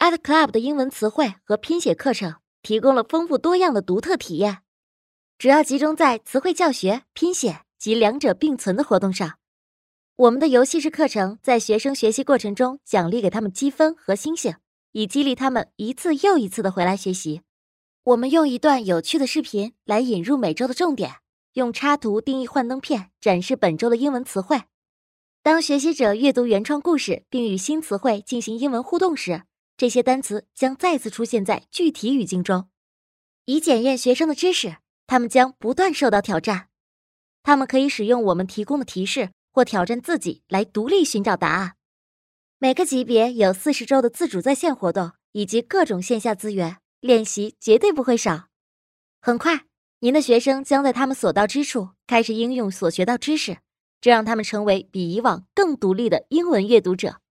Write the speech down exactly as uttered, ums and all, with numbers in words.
Ed Club 的英文词汇和拼写课程提供了丰富多样的独特体验，主要集中在词汇教学、拼写及两者并存的活动上。我们的游戏式课程在学生学习过程中奖励给他们积分和星星，以激励他们一次又一次的回来学习。我们用一段有趣的视频来引入每周的重点，用插图定义幻灯片，展示本周的英文词汇。当学习者阅读原创故事并与新词汇进行英文互动时，这些单词将再次出现在具体语境中。以检验学生的知识，他们将不断受到挑战。他们可以使用我们提供的提示或挑战自己来独立寻找答案。每个级别有四十周的自主在线活动以及各种线下资源，练习绝对不会少。很快，您的学生将在他们所到之处开始应用所学到知识，这让他们成为比以往更独立的英文阅读者。